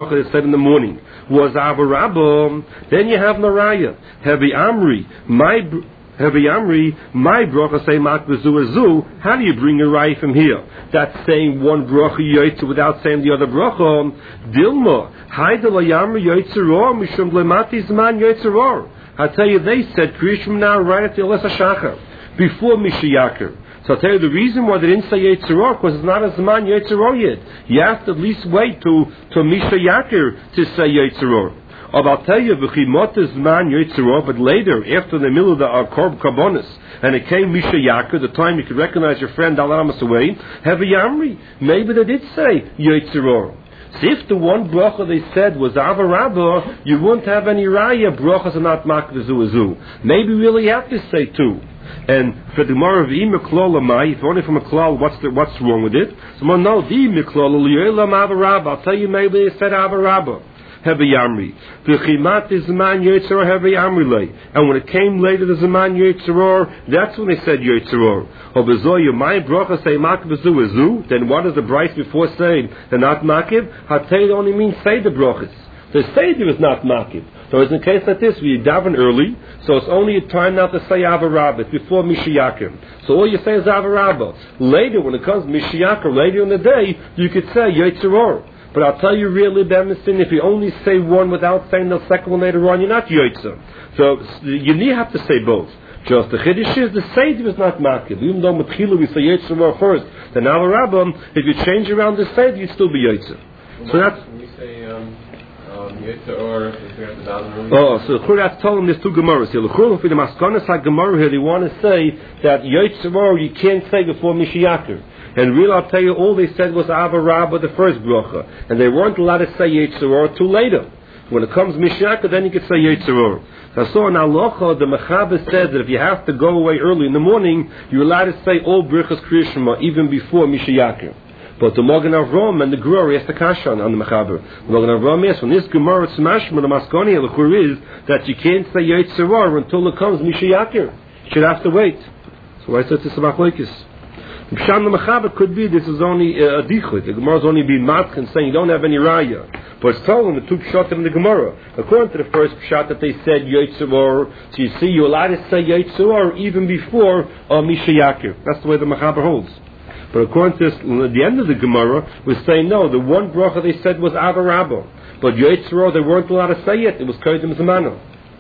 It said in the morning was Avarabba, then you have Naraya. Heavy Amri, my bracha say mak bezu. How do you bring a raya from here? That's saying one bracha yoytzer without saying the other bracha. Dilma, haida layamri yoytzeror mishum lemati zman yoytzeror. I tell you, they said Krishma now right at the Elesa Shachar before Mishiyakir. So I'll tell you the reason why they didn't say Yetziror, because it's not a Zman Yetziror yet. You have to at least wait to Misha Yakir to say Yetziror. Or I'll tell you, V'chimot Zman Yetziror, but later, after the middle of the Korb Karbonis, and it came Misha Yakir, the time you could recognize your friend Al-Ramas away, Heavy Yamri. Maybe they did say Yetziror. So if the one bracha they said was Avarabba, you wouldn't have any raya. Brachas are not makdazu. Maybe really you have to say two. And for the Gemara of Imiklol Amai, if only from a klal, what's wrong with it? So no, the Imiklol Liyelam Avarabba. I'll tell you, maybe they said Avarabba. Heavy Yamri. V'chimat is Zaman Yetziror Heavy Yamri. And when it came later the Zaman Yetziror, that's when they said Yetziror. Or Bezoyu, my bracha say Makib Zu. Then what does the Bryce before saying they're not Makib? Hatayid only means say the brachas. The Seder is not Makib. So it's in a case like this, we daven early, so it's only a time now to say Avarabba. It's before Mishiyakim. So all you say is Avarabba. Later, when it comes Mishiyakim, later in the day, you could say Yetziror. But I'll tell you really, Bemistin, if you only say one without saying the second one later on, you're not Yoitzer. So you have to say both. Just the Chiddush is, the Seder is not Makib. Even though Matchilu we say Yoitzer first, then Avarabba, if you change around the Seder, you'd still be Yoitzer. So that's... When you say Yoitzer or if you're at the Daven so the Churatz told him there's two Gemaras here. The Churatz for the Maskonis HaGemara here, they want to say that Yoitzer you can't say before Mishiyakir. And really, I'll tell you, all they said was Avarabba, the first bracha. And they weren't allowed to say Yetziror till later. When it comes Mishiyakir, then you can say Yetziror. So I saw in Alocha, the Mechaber said that if you have to go away early in the morning, you're allowed to say all Brichas Kriyashma even before Mishiyakir. But the Magen Avram and the Gemara has the Kashan on the Mechaber. The Magen Avram is, when this Gemara Tzmashma, the Maskoni, the Chur is that you can't say Yetziror until it comes Mishiyakir. You should have to wait. So I said to Samachloikis. Pshan the Mechaber could be this is only a dichut. The Gemara is only being match and saying you don't have any raya. But it's told in the two pshat in the Gemara. According to the first pshat that they said Yotzor, so you see you're allowed to say Yotzor even before Mishiyakir. That's the way the Mechaber holds. But according to this, at the end of the Gemara, we're saying no, the one bracha they said was Avarabba. But Yotzor they weren't allowed to say it. It was Kodim Zamano.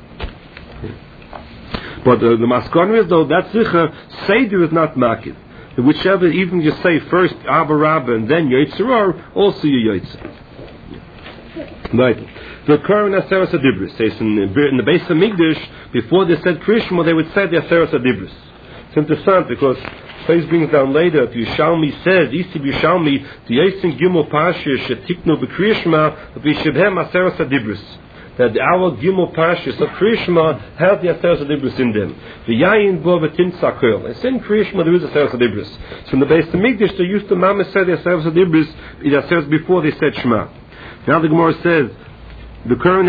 But the Maskon is though that's sicher, Seder is not Makid. Whichever, even you say first Avarabba and then Yetziror, also you Yetzer. Right. The current Aseres Adibris says in the base of Migdash, before they said Krishma, they would say the Aseres Adibris. It's interesting because Face brings down later, if Yishalmi says, Isi Yishalmi, the Yising Gimel Pashir, Shetiknu B'Krishma, V'Shibhem Aseres Adibris. That our Gimel Pashas of Krishma have the Aseres Adibris in them. The Yayin Bo V'Tin Sakel. And in Krishma there is Aseres Adibris. So in the base of Migdash they used to Mama say the Aseres Adibris, the Aseres before they said Shema. Now the Gemara says, the current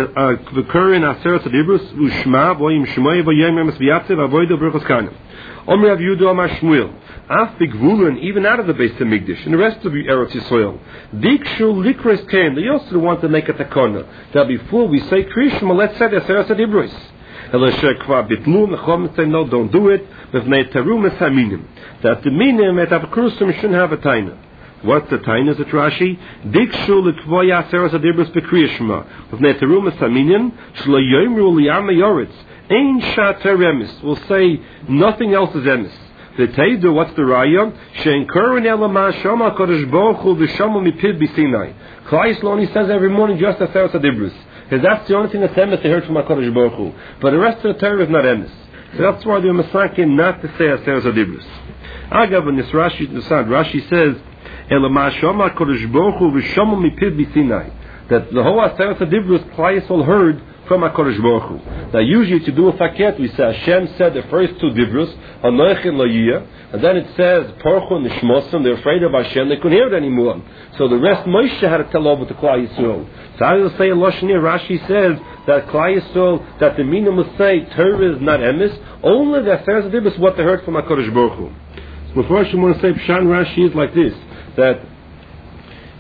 Aseres Adibris, Ushma, Voyim Shmoy, Voyim Emes V'Yatzev, Avoido Berchos Kanim. Omer Rav Yehuda Amar Shmuel. Af Bigvulun, even out of the base of Migdash, and the rest of the Eretz Yisrael. Dikshu Likres came. They also want to make a takana. That before we say Krishma, let's say the Aseres Adibris. Elashek Kva Bitlum, the Chom say no, don't do it. Mevnei Terum es Haminim. That the Minim et Avkrusum shouldn't have a taina. What's the taina? Is it Rashi? Dikshu Likvoya Aseres Adibris beKrishma. Mevnei Terum es Haminim. Shlo Yoimru Liyam Yoretz. Ein Shater Emes. We'll say nothing else is Emes. The Teidu, what's the Raya? Shein Kurin Elama Shama Kodesh Baruch Hu V'Shama Mipid B'Sinai. Klai Yisrael says every morning just Aseres Adibris. Because that's the only thing that's emes they heard from HaKadosh Baruch Hu. But the rest of the Torah is not emes. So that's why they're masakin not to say Aseres Adibris. Agav, in this Rashi says, Elama Shama Kodesh Baruch Hu V'Shama Mipid B'Sinai. That the whole Aseres Adibris Klai Yisrael heard from HaKadosh Baruch Hu. Now usually to do a faket, we say Hashem said the first two divrus, Anoich and La'iyah, and then it says Porchu and Nishmosim, they're afraid of Hashem, they couldn't hear it anymore. So the rest Moshe had to tell over to Klal Yisrael. So I will say in Lashonir, Rashi says that Klal Yisrael, that the meaning will say Torah is not emes, only the Aseres Adibris is what they heard from HaKadosh Baruch Hu. So first I want to say Pshan Rashi is like this, that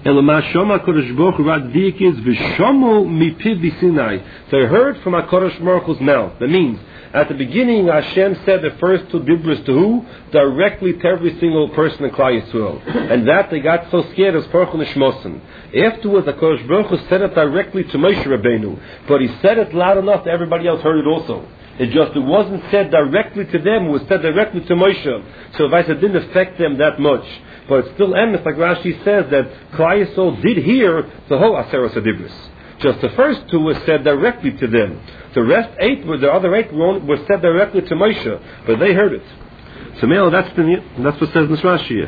Elamashoma Kodesh Baruch Hu Raddik is Vishomu Mipiv Sinai. They heard from HaKadosh Baruch Hu's mouth. That means, at the beginning, Hashem said the first two dibros to who? Directly to every single person in Klal Yisrael. And that they got so scared as Baruch Hu Nishmosen. Afterwards, HaKadosh Baruch Hu said it directly to Moshe Rabbeinu. But he said it loud enough that everybody else heard it also. It wasn't said directly to them, it was said directly to Moshe. So it didn't affect them that much. But it's still emes, like Rashi says, that Klal Yisrael did hear the whole Aseres HaDibros. Just the first two were said directly to them. The other eight were said directly to Moshe, but they heard it. So that's what it says in this Rashi here.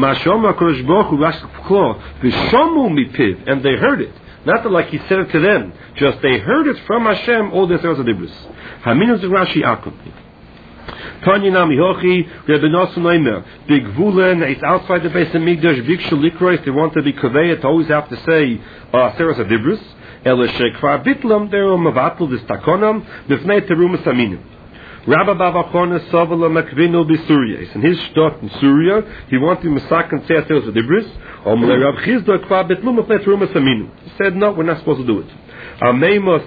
And they heard it. Not that like he said it to them, just they heard it from Hashem, all the Aseres HaDibros. Haminus Rashi Akum. Tanya Nami Hochi, Rebbe Nosson Omer, Big Vulen, it's outside the base of Migdash, Big Shalikrois, they want to be Kaveya, to always have to say, Aseres HaDibros, Ele Shekvar Bitlam, they were Mavatul, this Takonam, Bifnei Terumas Aminim. Rabba Bavachona Savala Makvino Bisuria. In his stot in Syria, he wanted to massacre and say Aseres HaDibros, Rab Chizda Kvar Bitlum, Bifnei Terumas Aminim. He said, no, we're not supposed to do it. In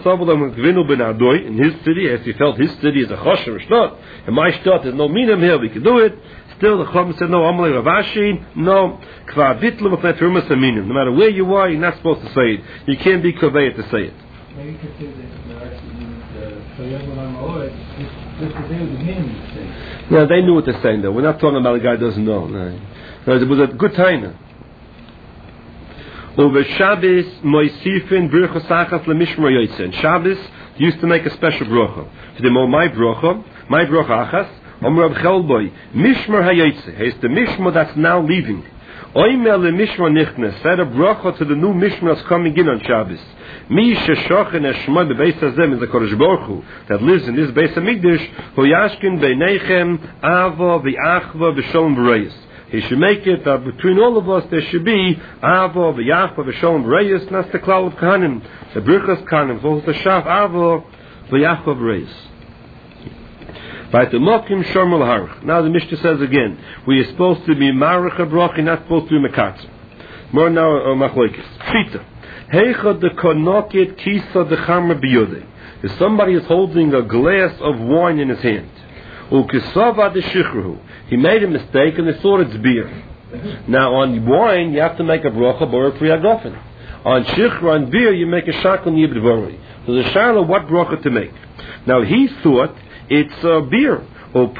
his city, as he felt his city is a chosher shtot, and my shtot is no minim here, we can do it. Still, the Chacham said, no, Amalei Ravashi, no, kvar bitlu v'pnei terumas aminim. No matter where you are, you're not supposed to say it. You can't be kaveh to say it. Maybe you could say that No, they knew what they're saying, though. We're not talking about a guy who doesn't know. No, it was a good time. Over Shabbos, Moisifin, Birchas Achas, Lemishmar Yoytze. And Shabbos used to make a special bracha. To the my bracha Achas, Omer Rav Chelboy, Mishmar HaYoytze. It's the Mishmar that's now leaving. Oimer LeMishmar Nichnes. Said a bracha to the new Mishmar that's coming in on Shabbos. Mi Sheshochen Eshmoy Bebeis Hazem is the Kodesh Baruch Hu that lives in this Beis HaMikdash, Hu Yashkin Beinechem, Ava, V'Achva, V'Sholem V'Reyes. He should make it that between all of us there should be Ava, V'Yachva, V'Sholem V'Reyes, and that's the Klal of Kahanim. The Birchas Kahanim, so the Shaf Ava, V'Yachva, V'Reyes. By the Mokim Shomel Harach. Now the Mishnah says again, we are supposed to be Marach HaBrach, not supposed to be Mekatzer. More now, Machloikis. Pshita. Heicha de Konoket Kisa de Chamra Biyodeh. If somebody is holding a glass of wine in his hand, Ukisava de Shichruhu. He made a mistake and they thought it's beer. Now on wine you have to make a bracha b'or priyagofen. On shichra, on beer, you make a shakal niyib dvorei. So the shaila what bracha to make. Now he thought it's beer. He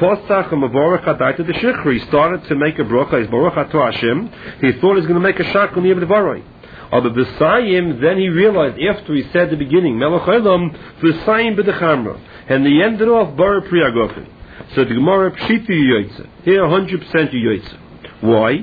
started to make a bracha. His baruch to Hashem. He thought he was going to make a shakal niyib dvorei. Then he realized after he said the beginning, Melech Olam, v'sayim b'dechamra, and he ended off b'or priyagofen. So the Gemara Pshita Yoytze. Here 100% Yoytze. Why?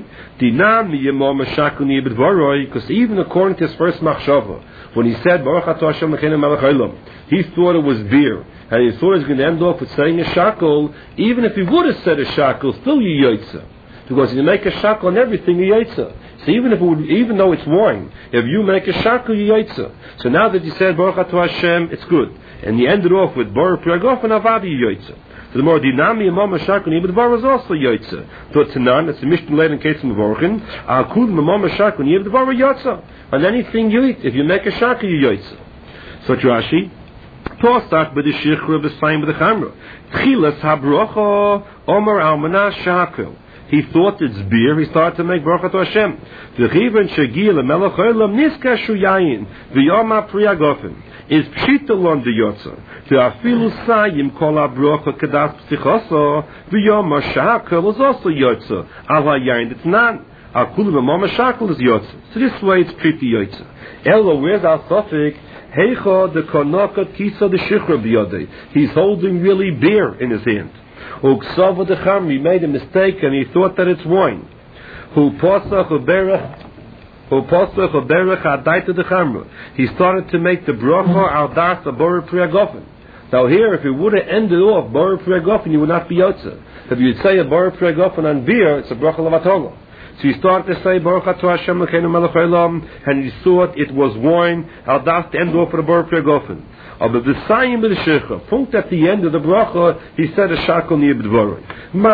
Because even according to his first machshava, when he said Baruch Atah Hashem Elokeinu Melech Haolam, he thought it was beer, and he thought he was going to end off with saying a shackle. Even if he would have said a shackle, still Yoytze. Because you make a shackle on everything Yoytze. So even though it's wine, if you make a shackle, Yoytze. So now that you said Baruch Atah Hashem, it's good. And you ended off with Baruch Priyagof and Avadi Yoytze. So the more dinami amam mashakun, but the bar was also yotza. So tanan, it's a mishnah later in case of mevorchin. Akud amam mashakun, the bar yotza. On anything you eat, if you make a shaka, you yotza. So Rashi, Tosach b'the shichra b'sayim b'the chamra. Tchilas habrocha omer almana shakel. He thought it's beer. He started to make bracha to Hashem. V'chivren shagil lemelech olam niska shuyayin v'yoma priyagofen. Is pshitolon de yotza. The afilu sayim kol abrocha kadas psichoso v'yoma shakel is also yotza. Ala yayin it's not. Akulu v'mama shakel is yotza. So this way it's pretty yotza. Elo, where's our suffix? Heicha de konokat kisa de shichra biyodei. He's holding really beer in his hand. Uksava de chamri, he made a mistake and he thought that it's wine. Hu posach uberach adaita de chamra. He started to make the bracha al das abor priyagofen. Now here, if it would have ended off bor priyagofen, you would not be yotza. If you would say a bor priyagofen on beer, it's a bracha levatolo. So he started to say Baruch Atah Hashem Elokeinu Melech Haolam, and he thought it was wine. Al das to end off with a bor priyagofen. Aber the sayim b'the shecha, punkt at the end of the bracha, he said a shakal niyib dvorei.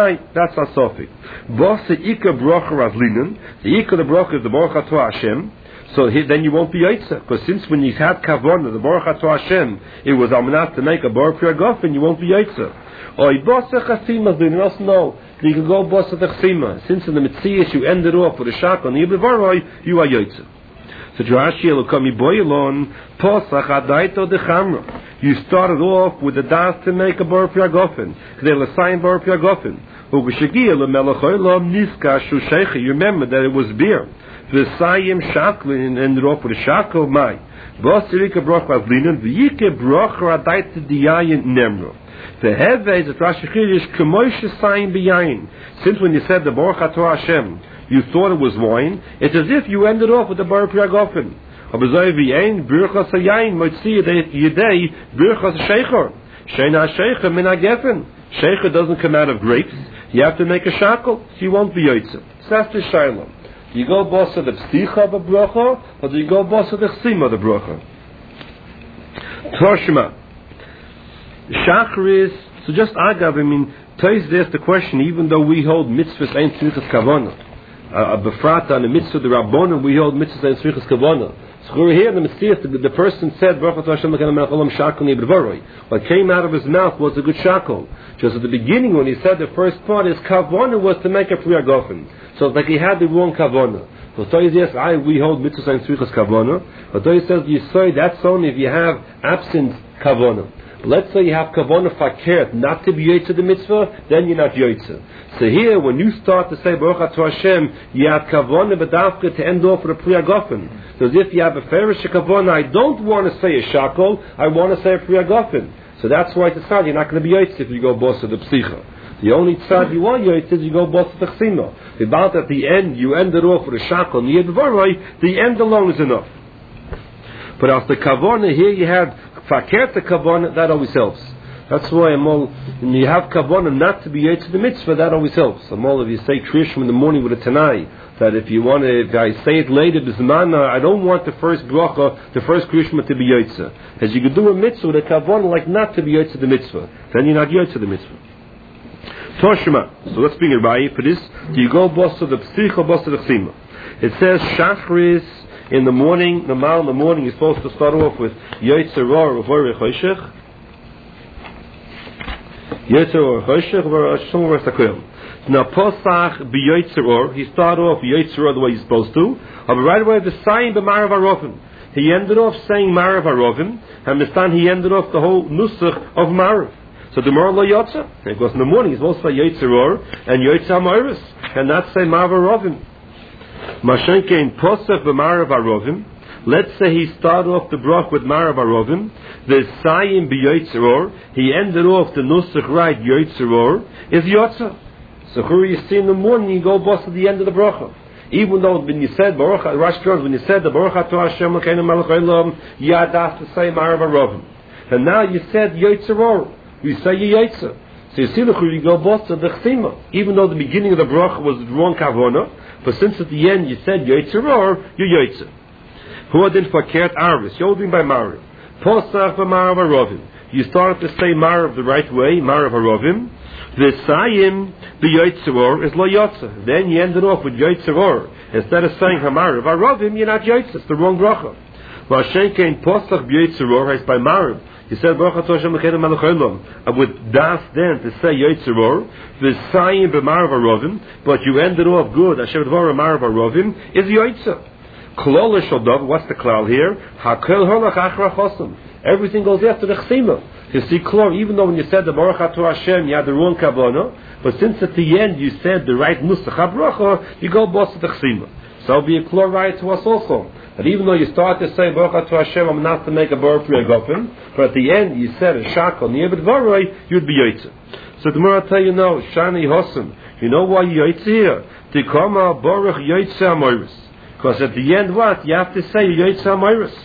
That's a sofik. Bos the ikar bracha as linen, the ikar the bracha is the Baruch Atah Hashem, So then you won't be Yaitza. Because since when you had Kavanah, the Baruch Atah Hashem, it was Almanat to make a Baruch Priyagofen, you won't be Yaitza. Or Bosa Chasima, do you not know? You can go Bosa Chasima. Since in the Metzias you ended off with a Shak on the Yiblevaroi, you are Yaitza. So Joashi Elokami Boilon, Posach Adaito de Chamra. You started off with the das to make a Baruch Priyagofen. They will assign Baruch Priyagofen. You remember that it was beer. The Sayim Shaklin and Rop with the Shakl Mai. Bosirika Broch Avlinan, the Yike Broch Radaita Diayin Nemro. The Heve is a Rashikish Kamosh Sayim Biyayin. Since when you said the Baruch Atah Hashem, you thought it was wine, it's as if you ended off with the Baruch Priyagofen. Abazoi Viyayin, Birchas Hayayin, Motzi Yedei, Birchas Sheikhor. Sheina Sheikha Min Agefen. Sheikha doesn't come out of grapes. You have to make a shackle, so you won't be Yaitza. So that's the Shiloh. Do you go boss of the psicha of the bracha, or do you go boss of the chsima of the bracha? Toshima. Shachar is, so just agav, Tais there's the question, even though we hold mitzvahs ein tzrichas kavanah, befrata and the mitzvah the rabbonim, we hold mitzvahs ein tzrichas kavanah. So we're here in the Messiah, the person said, Baruch Atah Hashem L'kein HaMelech Olam Shakol Nib'Dvaroi. What came out of his mouth was a good shakol. Just at the beginning when he said the first part, his kavanah was to make a priyagofen. So it's like he had the wrong kavanah. So Toy says, yes, we hold mitzvahs and tzrichas kavanah. But Toy says, you say that's only if you have absent kavanah. Let's say you have kavanah fakert, not to be yotzeh the mitzvah, then you're not yotzeh. So here, when you start to say Baruch Atah Hashem, you have kavanah b'dafka to end off with a priyagofen. So as if you have a ferish kavanah, I don't want to say a shakol, I want to say a priyagofen. So that's why it's a tzad, you're not going to be yotzeh if you go boss of the psicha. The only tzad you are yotzeh is you go boss of the chsima. About at the end, you end it off with a shakol, niyad the end alone is enough. But after kavanah, here you have fakert the kavanah, that always helps. That's why when you have kavanah not to be yotzeh the mitzvah, that always helps. If you say kriyashma in the morning with a tanai, that if you want to, if I say it later, bismana, I don't want the first bracha, the first kriyashma to be yotzeh. As you could do a mitzvah with a kavanah like not to be yotzeh the mitzvah, then you're not yotzeh the mitzvah. Toshima. So let's bring it right for this. Do you go boss of the psich or boss of the chsima? It says shachris. In the morning, in the morning, you're supposed to start off with Yotzer Or V'Vorei Choshech. Yotzer Or Choshech V'Shom V'Sakel. Now Posach B'Yotzer Or, he started off Yotzer Or the way he's supposed to. But right away, the sign B'Marav Arovim. He ended off saying Marav Arovim, and this time he ended off the whole nusach of Marav. So the Marav Lo Yotzer. Because in the morning he's supposed to say Yotzer Or and Yotzer HaMoiris, and not say Marav Arovim. Mashenkein Posach b'Marav Arovim. Let's say he started off the brach with Marav Arovim. The Sayim b'Yotzer Or. He ended off the Nusach right Yotzer Or is Yotzer. So who you see in the morning, you go boss at the end of the bracha. Even though when you said Baruch Rashi Jones, when you said the Baruch Atah Hashem L'kein HaMelech Olam, you had to say Marav Arovim. And now you said Yotzer Or. You say Yotzer. So you see you go boss to the chsima. Even though the beginning of the bracha was the wrong kavanah, but since at the end you said Yotzer Or, you're Yotzer. Who did fakert arvis? You're holding by Marav. Posach b'Marav Arovim. You started to say Marav the right way, Marav Arovim. The Sayim b'Yotzer Or is Lo Yotzer. Then you ended off with Yotzer Or. Instead of saying Marav Arovim, you're not Yotzer. It's the wrong bracha. Vashenkein Posach b'Yotzer Or is by Marav. He said Baruch Atah Hashem L'kein HaMelech Olam. I would das then to say Yotzer Or, the Sayim b'Marav Arovim, but you ended off good. Asher Dvar Marav Arovim is Yotzer. Klol Shadav. What's the klal here? Hakel Holach Achra Chosim. Everything goes after the chsima. You see, klor. Even though when you said the Baruch Atah Hashem, you had the wrong kavanah, but since at the end you said the right nusach habracha, you go boss the chsima. So it'll be a klor right to us also. That even though you start to say Baruch Atah Hashem, I'm not to make a Baruch Priyagofen, but at the end you said a shakol niyeh b'dvaroi, you'd be yotzeh. So the more I tell you now, Shani Hossen, you know why you're yotzeh here? Tikoma Baruch Yotzeh HaMoiris. Because at the end what? You have to say Yotzeh HaMoiris.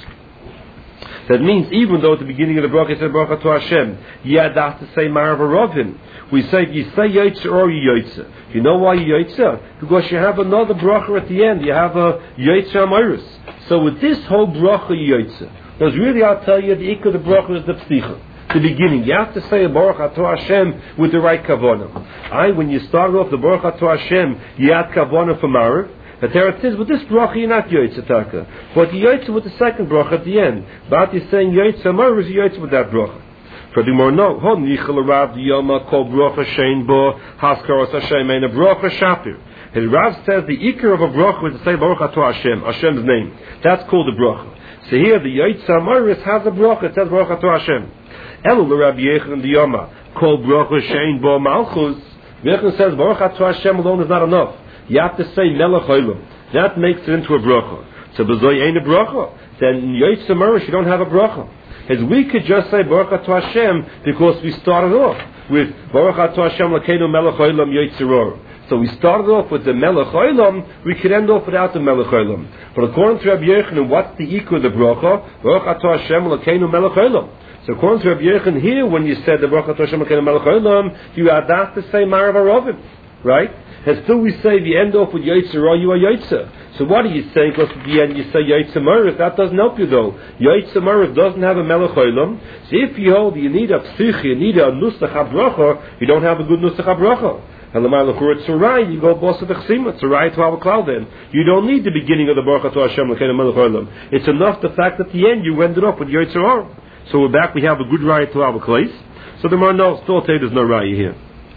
That means even though at the beginning of the bracha you said Baruch Atah Hashem, you had to say Marav Arovim. We say if you say Yotzer Or you Yotzer. You know why you Yotzer? Because you have another bracha at the end. You have a Yotzeh HaMoiris. So with this whole bracha Yotzer, because really I'll tell you the ikar of the bracha is the psicha, the beginning. You have to say Baruch Atah Hashem with the right kavanah. When you start off the Baruch Atah Hashem, you had kavanah for Marav. The Teretz is, with this bracha you're not Yoitza Taka. But you Yoitza with the second bracha at the end. But he's saying Yoitza Mar is Yoitza with that bracha. For the more no, Hon Yichel Rav Yoma Kol Bracha Shein Bo Haskaros Hashem and a bracha Shapir. His Rav says the ikar of a bracha is to say Baruch Atah Hashem, Hashem's name. That's called the bracha. So here the Yoitza Mar has a bracha. It says Baruch Atah Hashem. Elu Rav Yechon the Yoma Kol Bracha Shein Bo Malchus. Yechon says Baruch Atah Hashem alone is not enough. You have to say Melech Olam. That makes it into a bracha. So B'zoi ain't a bracha. Then Yoitza Mar you don't have a bracha. As we could just say Baruch Atah Hashem because we started off with Baruch Atah Hashem Lakeinu Melech Olam Yotzeror. So we started off with the Melech Olam, we could end off without the Melech Olam. But according to Rabbi Yochanan, what's the equal of the bracha? Baruch Atah Hashem Lakeinu Melech Olam. So according to Rabbi Yochanan here, when you said the Baruch Atah Hashem Lakeinu Melech Olam, you had that to say Marav Arovim, right? And still we say we end off with Yotzeror, you are Yotzer. So what are you saying? Because at the end you say Yoitza Marav. That doesn't help you though. Yoitza Marav doesn't have a Melech Olam. So if you hold you need a psich, you need a Nusach HaBracha, you don't have a good Nusach HaBracha. And the Malachur Tzurai, you go boss of the Chesima, Tzurai to our cloud then. You don't need the beginning of the Baruch Atah Hashem L'keinu Melech Olam. It's enough the fact that at the end you ended up with Yoitza Marav. So we're back, we have a good raya to our place. So the Mar still say there's no raya here.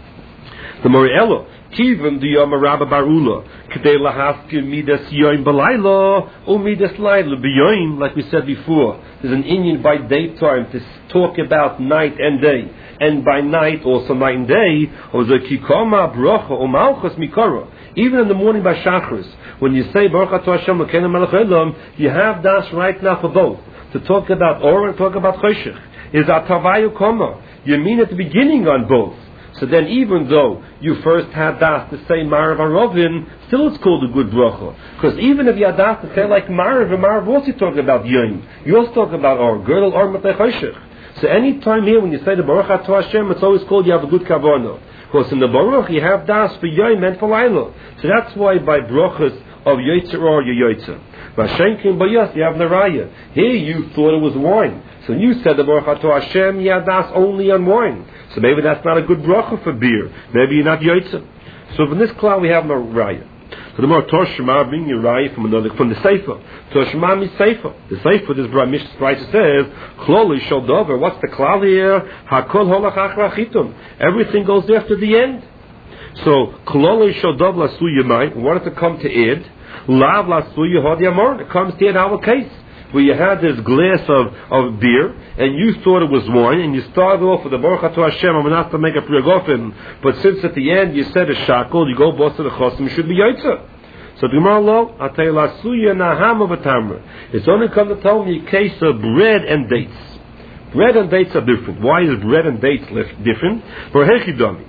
The Moriello. Even the Yom Rabba Barula, K'dei lahafkir midas yoim b'layla, or midas layla b'yoim, like we said before. There's an Indian by daytime to talk about night and day, and by night also night and day, or the kikoma brocha or malchus mikara. Even in the morning by Shachris, when you say Baruch Atah Hashem L'keinu Melech Olam, you have das right now for both. To talk about Or and talk about Choshech. Is atavayu koma. You mean at the beginning on both. So then even though you first had das to say Marav Arovin, still it's called a good bracha. Because even if you had das to say like Marav, and Marav also talking about Yom, you also talk about Or, Girdle Or Matei Choshech. So any time here when you say the Baruch Atah Hashem, it's always called you have a good kavanah. Because in the Baruch you have das for Yom and for Laila. So that's why by brachas of Yotzer Or you Yotzer. Vashenkin Bayas you have Naraya. Here you thought it was wine. So you said the Baruch Atah Hashem, you had das only on wine. So maybe that's not a good bracha for beer. Maybe you're not Yotzer. So from this cloud we have no raya. So the more Toshma bring your raya from the Sefer. Toshma mi Sefer. The Sefer, this Mishnah writer says, Chloli shel dover. What's the cloud here? Hakol holach achra chitum. Everything goes after the end. So Chloli shel dover lasu yemai. Wanted to come to Ed. Lav lasu yehod yamor. It comes to Ed our case. Where you had this glass of beer, and you thought it was wine, and you started off with the Baruch Atah Hashem, I'm not to make a prigofen, but since at the end you said a shackle, you go boss to the chosim, you should be Yotzer. So the Gemara lo, Atay lasuya naham of a tamra. It's only come to tell me a case of bread and dates. Bread and dates are different. Why is bread and dates different? For hechidami.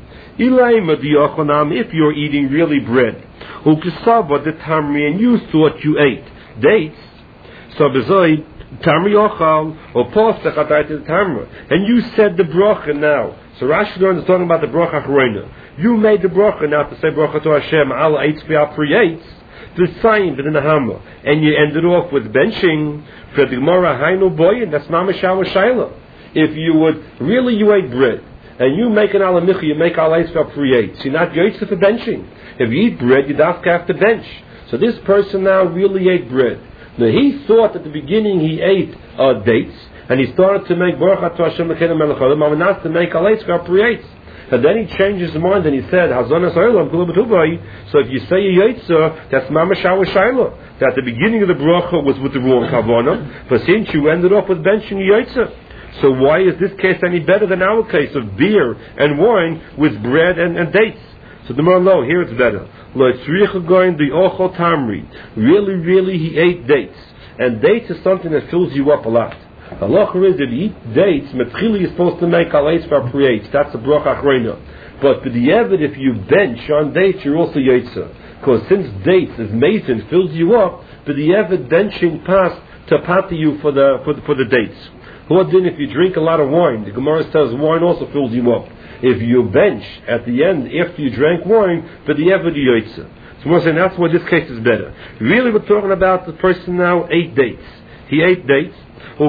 If you're eating really bread, ukisava the tamri, and you thought you ate dates, so bezoi tamri ochal or posach atayt tamra, and you said the bracha now. So Rashi is talking about the bracha achrona. You made the bracha now to say bracha to Hashem al eitz v'al priyates the sign within the hammer, and you ended off with benching for the Gemara hainu boy, and that's mamishav shayla. If you would really you ate bread and you make an alamicha, you make al eitz v'al priyates. You're not yotzei for benching. If you eat bread, you have to bench. So this person now really ate bread. Now he thought at the beginning he ate dates, and he started to make Baruch Atah Hashem L'keinu Melech Olam, not to make Aleitz Priyates. And then he changed his mind and he said, Hazonas Olam Kula B'Tuvai. So if you say a Yotzer, that's Mamashawa Shaila. That the beginning of the bracha was with the wrong kavanah, but since you ended up with benching a Yotzer. So why is this case any better than our case of beer and wine with bread and dates? So the more low, here it's better. Really, he ate dates. And dates is something that fills you up a lot. The halacha is that you eat dates, Metzchili is supposed to make alaitz for priyates. That's the bracha achrona. But for the evid, if you bench on dates, you're also yotzer. Because since dates is mason, fills you up, for the evid benching pass to pati you for the dates. What then if you drink a lot of wine? The Gemara says wine also fills you up. If you bench at the end after you drank wine, for the evid yotzer. So we're saying that's why this case is better. Really, we're talking about the person now ate dates. He ate dates. He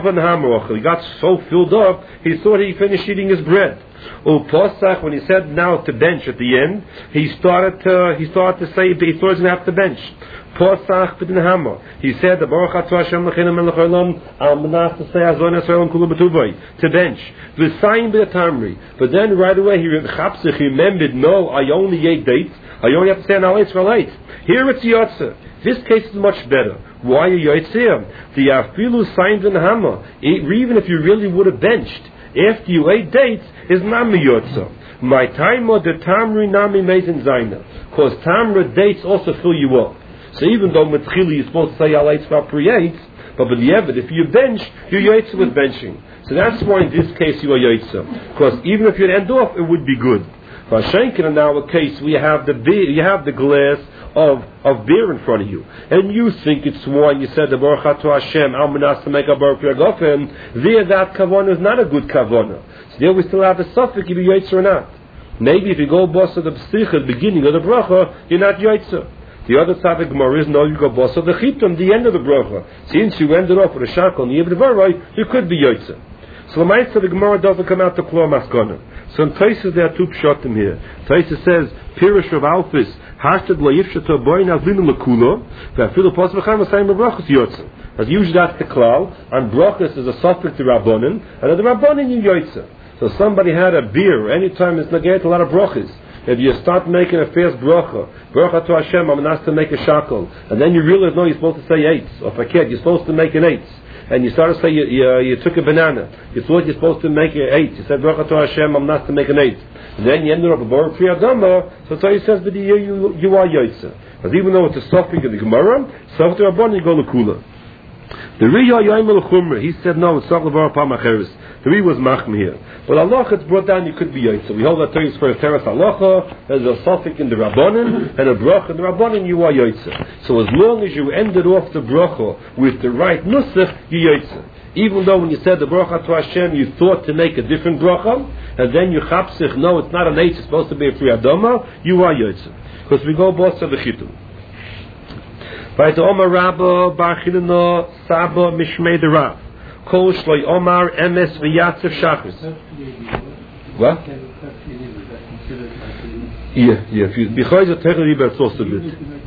got so filled up, he thought he finished eating his bread. Pesach, when he said now to bench at the end, he started to say he thought he was going to have to bench. Pesach b'din Hama. He said the Baruch Atah Hashem L'cheinu Melech Haolam Al Manas to say Azon Yisrael Kulu B'Tuvay to bench. V'sayim b'Tamri. But then right away he remembered, no, I only ate dates. I only have to say an Al Yisrael. Here it's Yotze. This case is much better. Why are you Yotzeh? The Afilu Sayim b'din Hama. Even if you really would have benched after you ate dates, is Nami Yotze. My time or the Tamri Nami Mezin Zaina. Because Tamra dates also fill you up. So even though Metchili you're supposed to say Al Yitzvah pre-Yates, but if you bench, you Yaitza with benching. So that's why in this case you are Yaitza. Because even if you'd end off, it would be good. For Shenkin in our case, we have the beer, you have the glass of beer in front of you. And you think it's wine, you said the Baruch Atah Hashem, Al Manas to make a Baruch Yagofen, there that Kavanah is not a good Kavanah. So there we still have a suffix if you Yaitza or not. Maybe if you go boss of the Psicha at the beginning of the Bracha, you're not Yaitza. The other side of Gemara is no, you go boss of the Chitum, the end of the Bracha. Since you ended off with a Shakel and you have the Varai, you could be Yaitza. So the Maitza of the Gemara doesn't come out to Klo Maskana. So in Taisus there are two pshatim here. Taisus says, Pirush Rav Alphys, Hashtag Lo Yifshato Boin Avlinu Lekulo, Ve'afilu Pos V'chaim V'sayim B'brachos Yotze. As usually that's the Klal, and Brachos is a suffix to Rabbonin, and at the Rabbonin you Yotze. So somebody had a beer, anytime it's negated a lot of brachos. If you start making a fast bracha, Baruch Atah Hashem, I'm asked to make a shakel, and then you realize, no, you're supposed to say eights, or fakir, you're supposed to make an eights, and you start to say you took a banana, you thought you're supposed to make an eights, you said Baruch Atah Hashem, I'm asked to make an eights, and then you ended up a Baruch Pri Adama, so Torah says, but you are Yotze. Because even though it's a suffix of the Gemara, so to Rabban you go Lekula. The Riyah Yaimel Chumra, he said no, it's not Levar Pamacheres. The Riyah was Machm here. But Allah, it's brought down, you could be Yotze. We hold that Torah is for a Teres Allah, there's a suffix in the Rabbanim, and a Bracha in the Rabbanim, you are Yotze. So as long as you ended off the Bracha with the right Nusach, you Yotze. Even though when you said the Bracha to Hashem, you thought to make a different Bracha, and then you Chapsich, no, it's not an Eitz, it's supposed to be a Pri Adama, you are Yotze. Because we go boss of the Chitum. By the Omar Rabba Bar Chilino Saba Mishmei the Rav Kol Shloi Omar Emes V'Yatzev Shachris. What? Yeah. If you B'choiz Techel Liba, it's also good.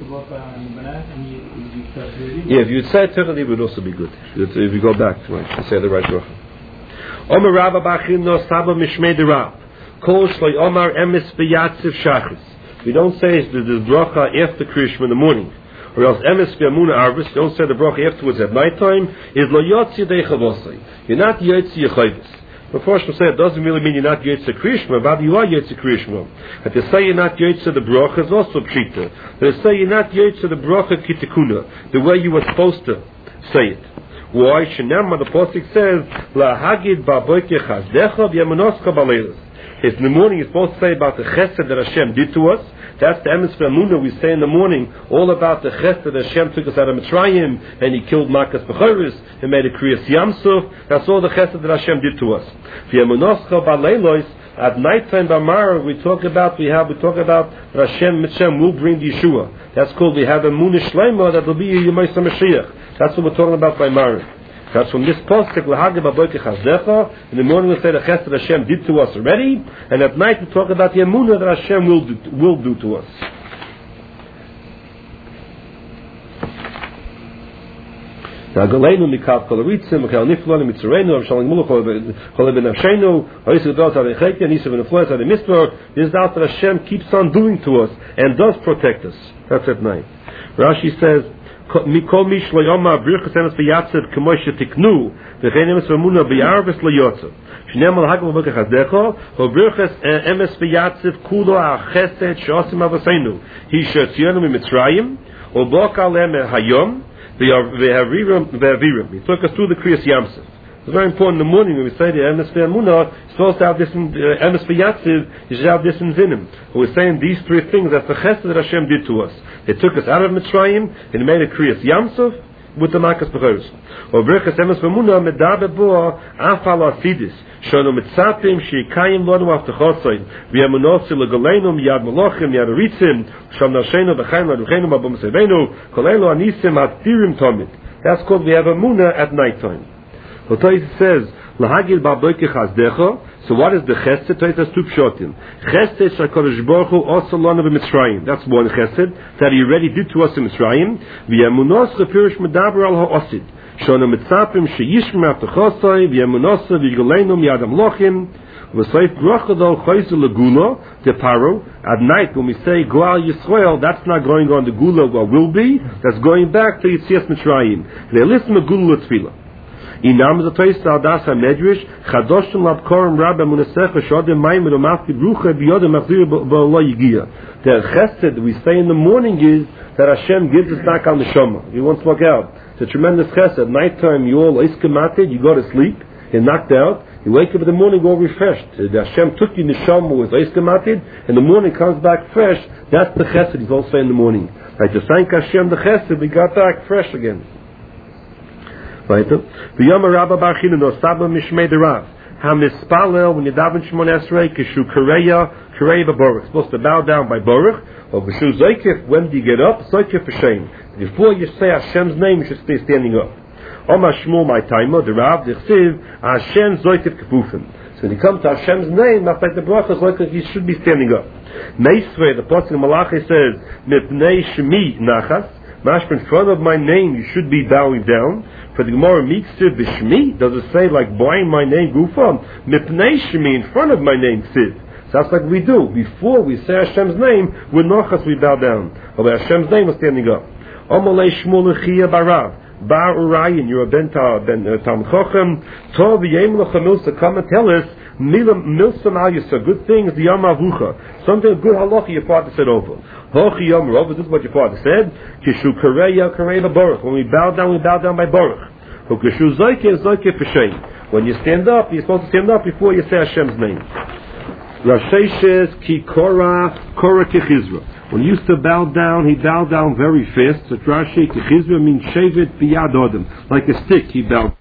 Yeah, if you say Techel Liba, it would also be good. If you go back to it, you say the right bracha. Omar Rabba Bar Chilino Saba Mishmei the Rav Kol Shloi Omar Emes V'Yatzev Shachris. We don't say this bracha after Krishma in the morning. Or else emes v'amuna arvis, don't say the bracha afterwards at night time, is lo yotzi dei chavosai. You're not yotzi yechayvis. The first will say it doesn't really mean you're not yotzi krishma, but you are yotzi krishma. And to say you're not yotzi the bracha is also pshita. But to say you're not yotzi the bracha kitikuna, the way you were supposed to say it. Why? Shenema, the Pasuk says, la hagid ba'boike chazdecha v'yamonoscha ba'leilas. It's in the morning you're supposed to say about the chesed that Hashem did to us. That's the emes v'amunah we say in the morning, all about the chesed that Hashem took us out of Mitzrayim, and He killed Makas B'choris, and made a Kriyas Yamsuf. That's all the chesed that Hashem did to us. V'yamonoscha ba'leilos, at nighttime b'mara we talk about that Hashem will bring the Yeshua. That's called, we have a Munah Shleima that will be a Yemais HaMashiach. That's what we're talking about by Mara. That's from this postek lahagim aboike chazdecha. In the morning we say the chesed that Hashem did to us already, and at night we talk about the emunah that Hashem will do to us. Now, Galenu mikal kolaritzim, mikal niflon, mitzurenu, avshaling mulu, koleben avshenu, oisu dot avechekya, nisav and influence of the mitzvah. This is that Hashem keeps on doing to us and does protect us. That's at night. Rashi says, Mikol mish lo yoma birchas emes v'yatzev k'moy shetiknu v'chein emes v'amuna b'yarvis lo yotzev shneim al hagim v'bekach hazdecho v'birchas emes v'yatzev kulo ha'chesed she'osim avaseinu hi she'tzionu mi'mitzrayim u'boka alem hayom v'avirim. He took us through the Kriyas Yamsuf. It's very important in the morning when we say the emes v'amuna, it's supposed to have this in emes v'yatzev, you should have this in zinim. We're saying these three things, that's the chesed that Hashem did to us. They took us out of Mitzrayim and made a Kriyas Yamsuf with the Makas B'choros. Or Birchas Emes V'amuna medaber bo afal asidis shono mitzapim sheikayim lonu avtachosayim v'yamunosi legaleinu miyad melochim miyad aritzim shom nashenu v'chaim laduchenu mabom seveinu kolelu anisim hatirim tomit That's called we have a Muna at nighttime. It says, Lahagil Baboike Chazdecha. So what is the Chesed? It has two pshotim. Chesed Shakadosh Baruch Hu also lana b'Mitzrayim. That's one Chesed that He already did to us in Mitzrayim. V'yamunos Chapirish Medaber al Ha'osid. Shona Mitzapim Sheyishmem Avtachosai V'yamunos V'yigaleinu Miyadam Lochim. V'Seif Bracha Dol Chayzu Legula De Paro. At night when we say Goal Yisrael, that's not going on the Gula what will be. That's going back to Yitzias Mitzrayim. They listen to Gula Tefillah. Inam the Toys Aldas HaMedrash Chadoshim Labkorim Rabba Munasech Shodem Maim Mafti Brucha Biyodem Machzir B'Lo Yigia. The Chesed we say in the morning is that Hashem gives us back on the Neshama. You won't smoke out. It's a tremendous Chesed. Nighttime you all iskemated, you go to sleep, you're knocked out. You wake up in the morning, all refreshed. The Hashem took you Neshama with iskemated, and the morning comes back fresh. That's the Chesed He's also saying in the morning. Like to thank Hashem the Chesed, we got back fresh again. The Yom Rabba Bar Chilino Saba Mishmei Derav HaMispalel when you daven Shemon Esrei Kishu Kareya Baruch. Supposed to bow down by Baruch. Or Kishu Zoykif, when do you get up? Zoykif Hashem. Before you say Hashem's name, you should stay standing up. Oma Shmuel my timer Derav Dichsiv Hashem Zoykif Kefufim. So when you come to Hashem's name, not like the bracha, you should be standing up. Meisvei, the Pasuk in Malachi says Mipnei Shemi Nachas. Mashma, in front of my name, you should be bowing down. For the Gemara, Miksiv B'Shmi, does it say like buying my name, Gufam? Mipnei Shmi, in front of my name, Ksiv. So that's like we do. Before we say Hashem's name, with Nochas we bow down. Or by Hashem's name, we're standing up. Omalei Shmuel Echia Barav. Bar Urayin, you're a Ben Talmud Chochem. Tov Yem Lochamilsa, come and tell us, Milsam Al Yisra, good things, the Yom Avucha. Something good halacha your father said over. Hochi Yom Rov, this is what your father said. Kishu Kareya Baruch. When we bow down by Baruch. Kishu Zoyke Peshein. When you stand up, you're supposed to stand up before you say Hashem's name. Rasheshes Ki Korah Kichizra. When he used to bow down, he bowed down very fast. So Rashi Kichizra means Shevet Biyad Odem. Like a stick, he bowed.